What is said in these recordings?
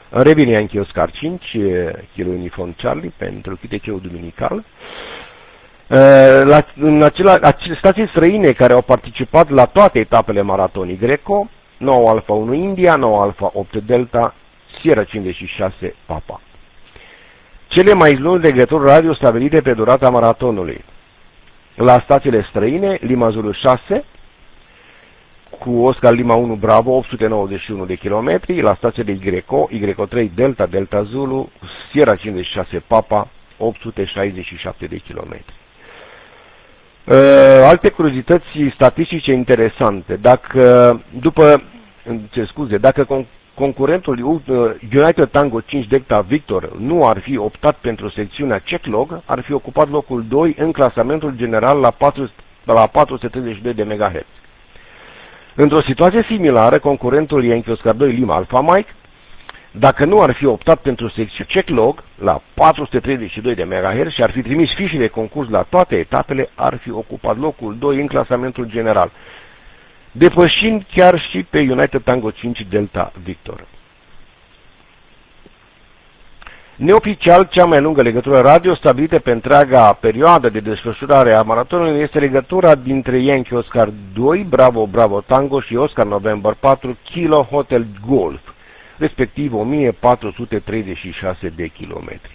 Revine Yankee Oscar 5, Kilo Uniform Charlie, pentru QTC-ul duminical. În acele stații străine care au participat la toate etapele maratonii Greco, 9 Alpha 1 India, 9 Alpha 8 Delta, Sierra 56 Papa. Cele mai lungi legături radio stabilite pe durata maratonului. La stațiile străine, Lima Zulu 6, cu Oscar Lima 1 Bravo, 891 de kilometri, la stațiile Y3 Delta, Delta Zulu, Sierra 56 Papa, 867 de kilometri. Alte curiozități statistice interesante. Dacă concurentul United Tango 5 Delta Victor nu ar fi optat pentru secțiunea checklog, ar fi ocupat locul 2 în clasamentul general la 432 de MHz. Într-o situație similară, concurentul Yankee Oscar 2 Lima Alpha Mike, dacă nu ar fi optat pentru secțiunea checklog la 432 de MHz și ar fi trimis fișe de concurs la toate etapele, ar fi ocupat locul 2 în clasamentul general, depășind chiar și pe United Tango 5 Delta Victor. Neoficial, cea mai lungă legătură radio stabilită pe întreaga perioadă de desfășurare a maratonului este legătura dintre Yankee Oscar 2 Bravo Bravo Tango și Oscar November 4 Kilo Hotel Golf, respectiv 1436 de kilometri.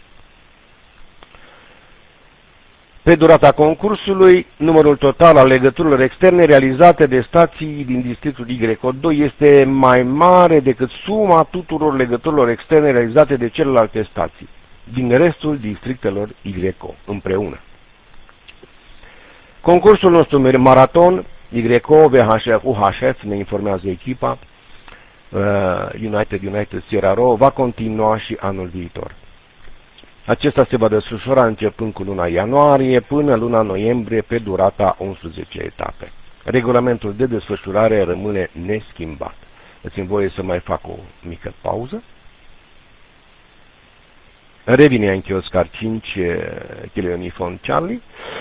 Pe durata concursului, numărul total al legăturilor externe realizate de stații din districtul Y2 este mai mare decât suma tuturor legăturilor externe realizate de celelalte stații din restul districtelor Y împreună. Concursul nostru maraton YO VHF UHF, ne informează echipa, United Sierra Ro, va continua și anul viitor. Acesta se va desfășura începând cu luna ianuarie până luna noiembrie pe durata 11 etape. Regulamentul de desfășurare rămâne neschimbat. Dați-mi voie să mai fac o mică pauză. Revine Yankee Oscar 5 Kilo Uniform Charlie.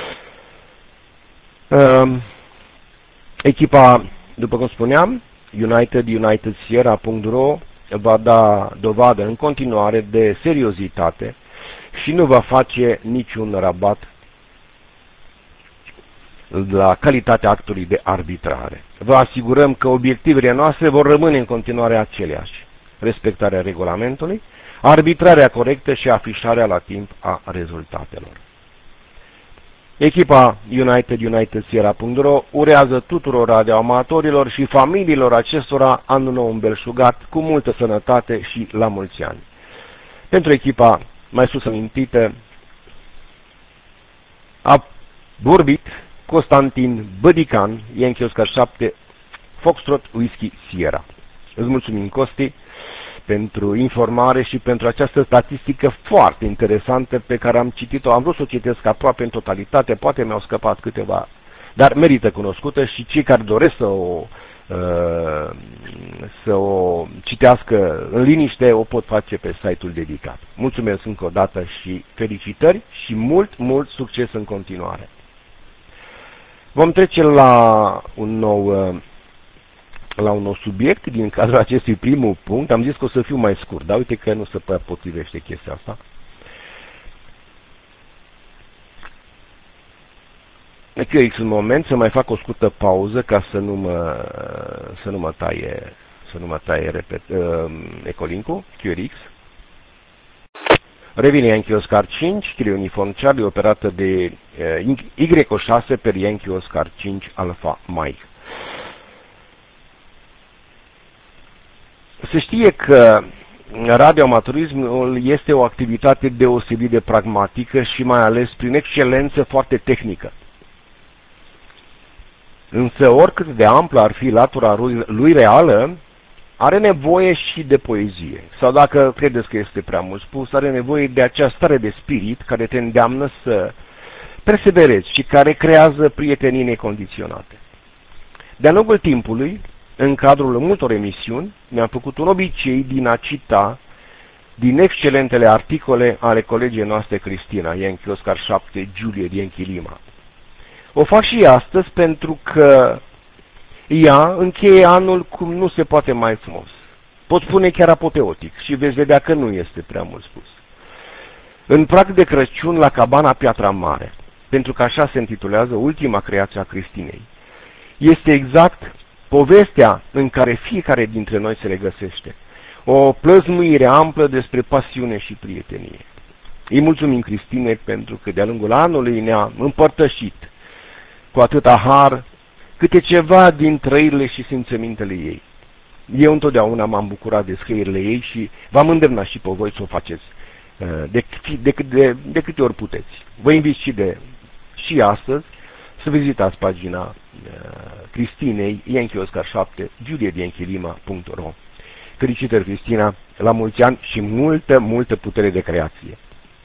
Echipa, după cum spuneam, United Sierra.ro va da dovadă în continuare de seriozitate și nu va face niciun rabat la calitatea actului de arbitrare. Vă asigurăm că obiectivele noastre vor rămâne în continuare aceleași: respectarea regulamentului, arbitrarea corectă și afișarea la timp a rezultatelor. Echipa United Sierra.ro urează tuturor radioamatorilor și familiilor acestora anul nou îmbelșugat, cu multă sănătate și la mulți ani. Pentru echipa mai sus amintită a vorbit Constantin Bădican, Yankee Oscar 7 Foxtrot Whisky Sierra. Îți mulțumim, Costi, pentru informare și pentru această statistică foarte interesantă pe care am citit-o. Am vrut să o citesc aproape în totalitate, poate mi-au scăpat câteva, dar merită cunoscută și cei care doresc să o citească în liniște o pot face pe site-ul dedicat. Mulțumesc încă o dată și felicitări și mult succes în continuare. Vom trece la un nou subiect din cadrul acestui primul punct. Am zis că o să fiu mai scurt, dar uite că nu se prea potrivește chestia asta. QX, un moment să mai fac o scurtă pauză ca să nu mă taie Ecolink-ul, QRX. Revine Yankee Oscar 5, Kilo Uniform Charlie, operată de Y6 per Yankee Oscar 5 Alpha Mike. Se știe că radioamatorismul este o activitate deosebit de pragmatică și mai ales prin excelență foarte tehnică. Însă oricât de amplă ar fi latura lui reală, are nevoie și de poezie. Sau dacă credeți că este prea mult spus, are nevoie de acea stare de spirit care te îndeamnă să perseverezi și care creează prietenii necondiționate. De-a lungul timpului, în cadrul multor emisiuni, mi-am făcut un obicei din a cita din excelentele articole ale colegii noastre Cristina, Yankee Oscar 7, Juliet Yankee Lima. O fac și astăzi pentru că ea încheie anul cum nu se poate mai frumos. Pot spune chiar apoteotic și veți vedea că nu este prea mult spus. În prag de Crăciun la cabana Piatra Mare, pentru că așa se intitulează ultima creație a Cristinei, este exact povestea în care fiecare dintre noi se regăsește. O plăzmuire amplă despre pasiune și prietenie. Îi mulțumim Cristinei pentru că de-a lungul anului ne-a împărtășit cu atâta har câte ceva din trăirile și simțămintele ei. Eu întotdeauna m-am bucurat de scrierile ei și v-am îndemnat și pe voi să o faceți de câte ori puteți. Vă invit și astăzi să vizitați pagina Cristinei Yankee Oscar 7 julietyankielima.ro. Felicitări, Cristina, la mulți ani și multă putere de creație.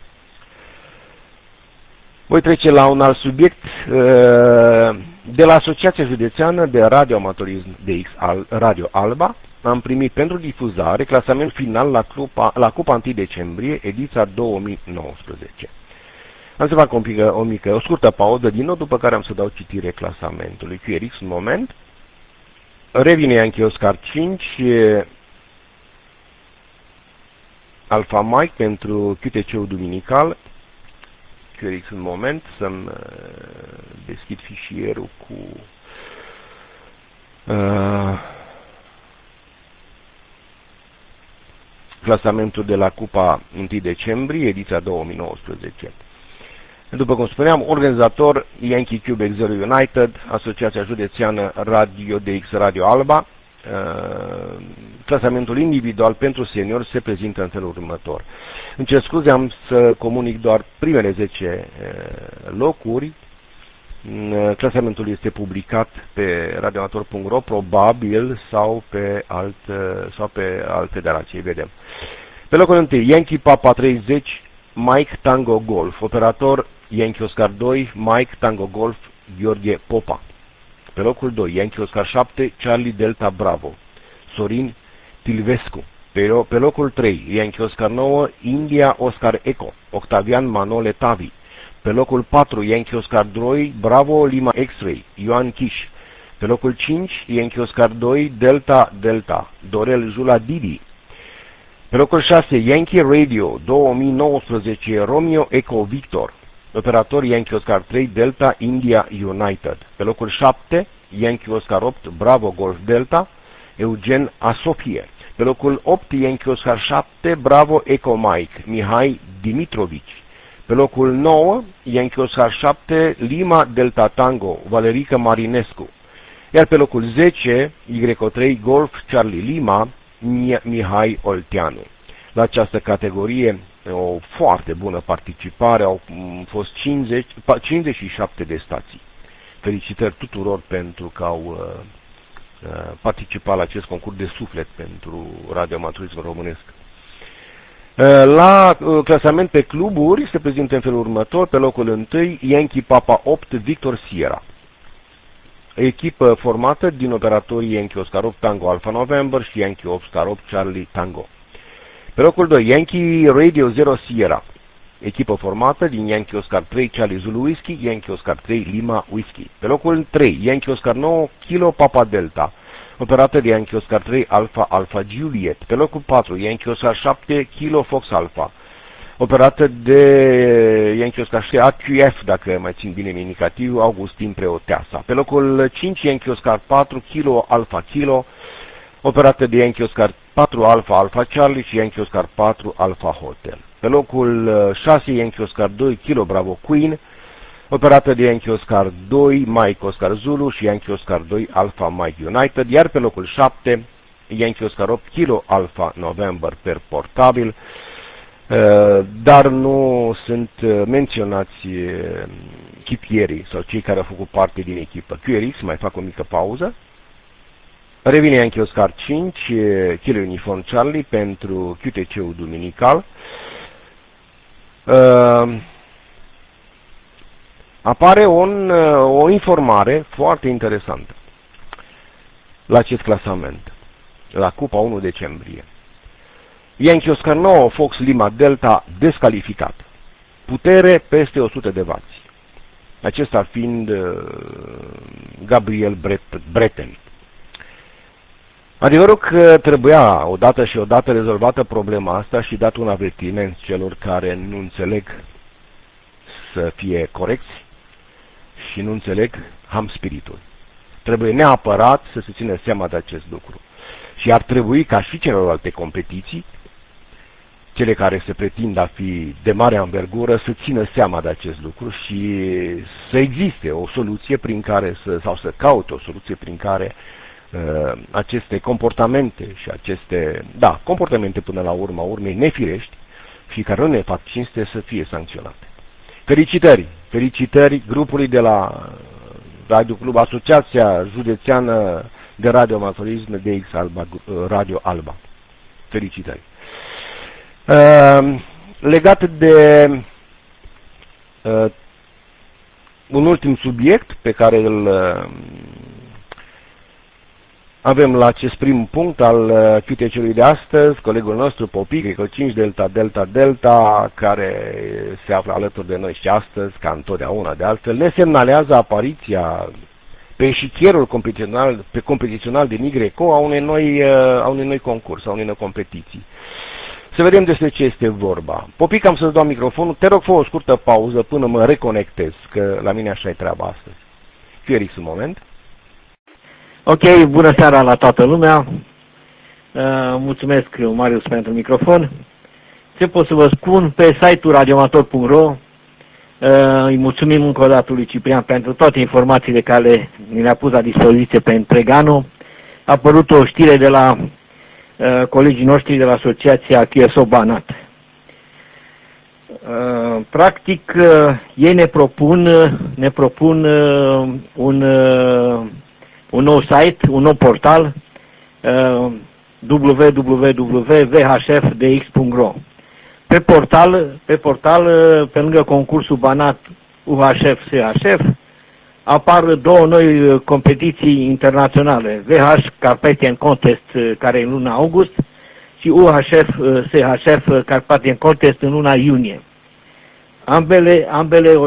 Voi trece la un alt subiect. De la Asociația Județeană de Radioamatorism DX Radio Alba am primit pentru difuzare clasamentul final la Cupa 1 decembrie, ediția 2019. Am să fac o scurtă pauză din nou, după care am să dau citire clasamentului. QRX, un moment. Revine Yankee Oscar 5, Alfa Mike pentru QTC-ul duminical. QRX, un moment, să-mi deschid fișierul cu clasamentul de la Cupa 1 decembrie, ediția 2019. După cum spuneam, organizator Yankee Quebec Zero United, Asociația Județeană Radio DX Radio Alba. Clasamentul individual pentru seniori se prezintă în felul următor. Îmi cer scuze, am să comunic doar primele 10 locuri. Clasamentul este publicat pe radioamator.ro, probabil, sau pe alt federație, vedem. Pe locul 1, Yankee Papa 30, Mike Tango Golf, operator Yankee Oscar 2, Mike Tango Golf, Gheorghe Popa. Pe locul 2, Yankee Oscar 7, Charlie Delta Bravo, Sorin Tilvescu. Pe locul 3, Yankee Oscar 9, India Oscar Eco, Octavian Manole Tavi. Pe locul 4, Yankee Oscar 2, Bravo Lima X-Ray, Ioan Chiș. Pe locul 5, Yankee Oscar 2, Delta Delta, Dorel Jula Didi. Pe locul 6, Yankee Radio 2019, Romeo Eco Victor, operator Yankee Oscar 3, Delta India United. Pe locul 7, Yankee Oscar 8, Bravo Golf Delta, Eugen Asofie. Pe locul 8, Yankee Oscar 7, Bravo Eco Mike, Mihai Dimitrovici. Pe locul 9, Yankee Oscar 7, Lima Delta Tango, Valerica Marinescu. Iar pe locul 10, Y3 Golf Charlie Lima, Mihai Olteanu. La această categorie, o foarte bună participare, au fost 57 de stații. Felicitări tuturor pentru că au participat la acest concurs de suflet pentru radioamatorism românesc. La clasament pe cluburi se prezintă în felul următor. Pe locul 1, Yankee Papa 8, Victor Sierra. Echipă formată din operatorii Yankee Oscar 8 Tango Alpha November și Yankee Oscar 8 Charlie Tango. Pe locul 2, Yankee Radio 0 Sierra. Echipă formată din Yankee Oscar 3 Charlie Zulu Whisky, Yankee Oscar 3 Lima Whisky. Pe locul 3, Yankee Oscar 9 Kilo Papa Delta, operată de Yankee Oscar 3 Alpha Alpha Juliet. Pe locul 4, Yankee Oscar 7 Kilo Fox Alpha, operată de Yankee Oscar 6 AQF, dacă mai țin bine indicativ, Augustin Preoteasa. Pe locul 5, Yankee Oscar 4 Kilo Alpha Kilo, operată de Yankee Oscar 4 Alpha Alpha Charlie și Yankee Oscar 4 Alpha Hotel. Pe locul 6, Yankee Oscar 2 Kilo Bravo Queen, operată de Yankee Oscar 2 Mike Oscar Zulu și Yankee Oscar 2 Alpha Mike United, iar pe locul 7, Yankee Oscar 8 Kilo Alpha November per portabil, dar nu sunt menționați chipierii sau cei care au făcut parte din echipă. QRX, mai fac o mică pauză. Revine Yankee Oscar 5, Kilo Uniform Charlie pentru QTC-ul duminical. Apare o informare foarte interesantă la acest clasament, la Cupa 1 decembrie. Yankee Oscar 9, Fox Lima Delta, descalificat. Putere peste 100 de W. Acesta fiind Gabriel Bretten. Adevărul că trebuia odată și odată rezolvată problema asta și dat un avertiment celor care nu înțeleg să fie corecți și nu înțeleg ham spiritul. Trebuie neapărat să se țină seama de acest lucru. Și ar trebui ca și celelalte competiții, cele care se pretind a fi de mare anvergură, să țină seama de acest lucru și să existe o soluție prin care sau să caute o soluție prin care aceste comportamente și aceste, comportamente până la urma urmei nefirești și care nu ne fac cinste să fie sancționate. Felicitări grupului de la Radio Club, Asociația Județeană de Radioamatorism DX Alba, Radio Alba. Felicitări. Legat de un ultim subiect pe care îl avem la acest prim punct al câtecelui de astăzi, colegul nostru Popic, 5 Delta, care se află alături de noi și astăzi, ca întotdeauna de altfel, ne semnalează apariția pe eșichierul competițional din YCO a unei noi concurs, a unei noi competiții. Să vedem despre ce este vorba. Popic, am să-ți dau microfonul. Te rog, fă o scurtă pauză până mă reconectez, că la mine așa e treaba astăzi. Fierix un moment. Ok, bună seara la toată lumea. Mulțumesc, Marius, pentru microfon. Ce pot să vă spun? Pe site-ul radioamator.ro îi mulțumim încă o dată lui Ciprian pentru toate informațiile care ni le-a pus la dispoziție pe întreg anul. A apărut o știre de la colegii noștri de la Asociația QSO Banat. Practic, ei ne propun un nou site, un nou portal, www.vhfdx.ro. Pe portal, pe lângă concursul Banat UHF-SHF, apar două noi competiții internaționale, VH Carpathian Contest, care e în luna august, și UHF-SHF Carpathian Contest în luna iunie. Ambele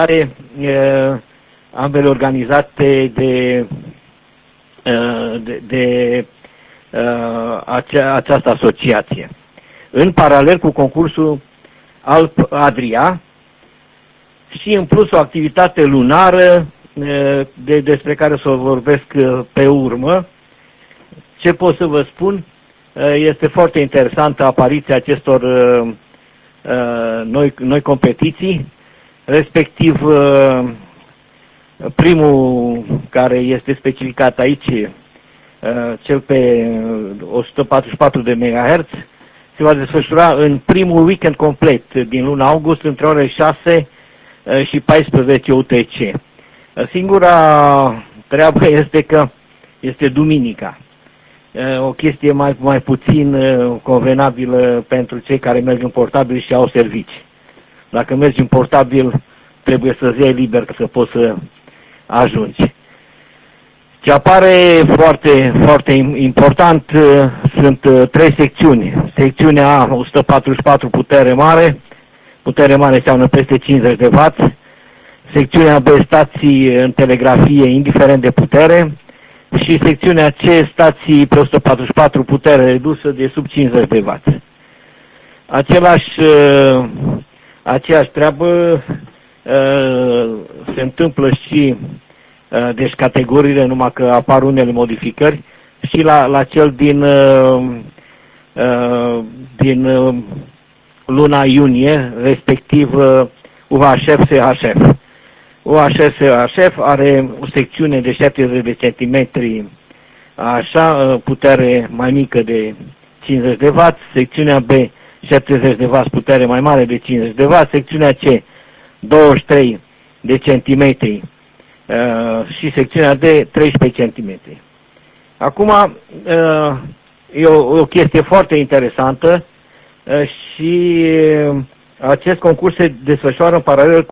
organizate de această asociație. În paralel cu concursul Alp Adria și în plus o activitate lunară despre care să o vorbesc pe urmă. Ce pot să vă spun? Este foarte interesantă apariția acestor noi competiții, respectiv primul care este specificat aici, cel pe 144 de MHz, se va desfășura în primul weekend complet din luna august între ore 6 și 14 UTC. Singura treabă este că este duminica. O chestie mai puțin convenabilă pentru cei care merg în portabil și au servicii. Dacă mergi în portabil, trebuie să-ți iei liber ca să poți să ajungi. Ce apare foarte, foarte important sunt trei secțiuni. Secțiunea A, 144 putere mare înseamnă peste 50 de W. Secțiunea B, stații în telegrafie indiferent de putere. Și secțiunea C, stații pe 144 putere redusă de sub 50 de W. Aceeași treabă se întâmplă și deci categoriile, numai că apar unele modificări și la cel din luna iunie, respectiv UHF-SHF. UHF-SHF are o secțiune de 70 de centimetri, așa, putere mai mică de 50 de W, secțiunea B 70 de W, putere mai mare de 50 de W, secțiunea C 23 de centimetri și secțiunea D 13 centimetri. Acum, e o chestie foarte interesantă și acest concurs se desfășoară în paralel